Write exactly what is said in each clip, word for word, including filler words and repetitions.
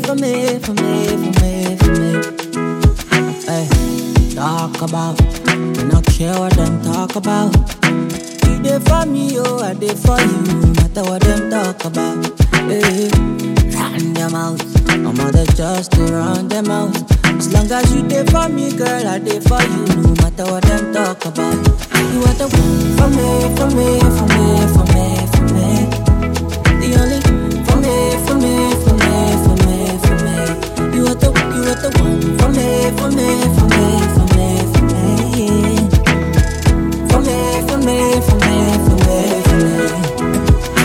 for me, for me, for me, for me. Hey, talk about, I don't care what them talk about. You there for me, oh, I there for you, no matter what them talk about. Hey, run them out, I'm mother just to run them out. As long as you there for me, girl, I there for you, no matter what them talk about. You are the one for me, for me, for me, for me, for me. The only for me, for me, for me, for me, for me. You are the, you are the one for me, for me, for me, for me, for me. For me, for me, for me, for me, for me.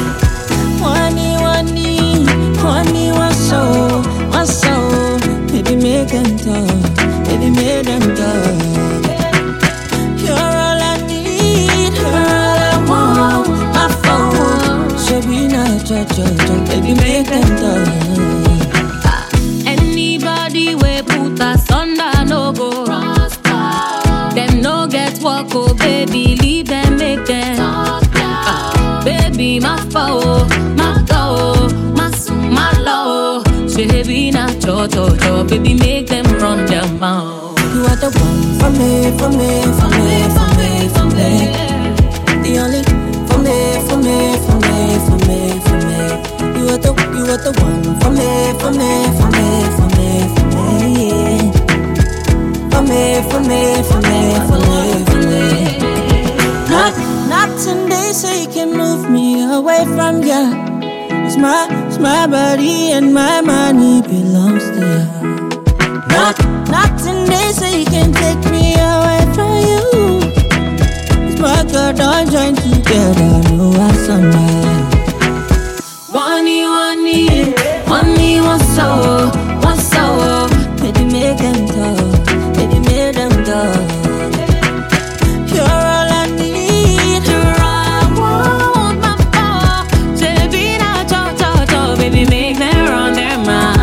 Honey, honey, honey, what's so, what's so? Baby, make them talk, baby, make them talk. You're all I need, you're all I want. My phone, should be not your judge, baby, make them talk. Anybody we put us under no go. Them no get walk, oh baby, leave them, make them talk. Uh, baby, my foe, my go, my soon, my low. Baby, not your cho baby, make them run their mouth. You are the one for me, for me, for me, for me, for me. The only for me, for me, for me, for me, for me. You are the, you are the one for me, for me, for me, for me, for me. For me, for me, for me, for me, for me. Not, nothing they say can move me away from you. It's my, it's my body and my money belongs to you. Not, nothing they say can take me away from you. It's my God, all joined together, no one's on my. Money, money, money, what's so, what's so? Baby, make them talk, baby, make them talk. You're all I need, you're all I want, my phone. Baby, not talk, talk, talk, baby, make them run their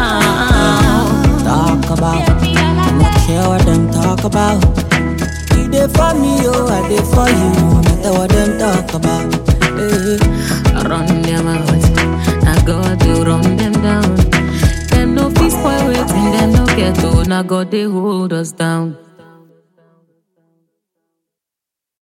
mouth. Talk about, I don't care what them talk about. You there for me, oh, I there for you, no matter what them talk about. Hey. Run them out, now God they run them down. Them no peace boy waiting, them no get to, now God they hold us down.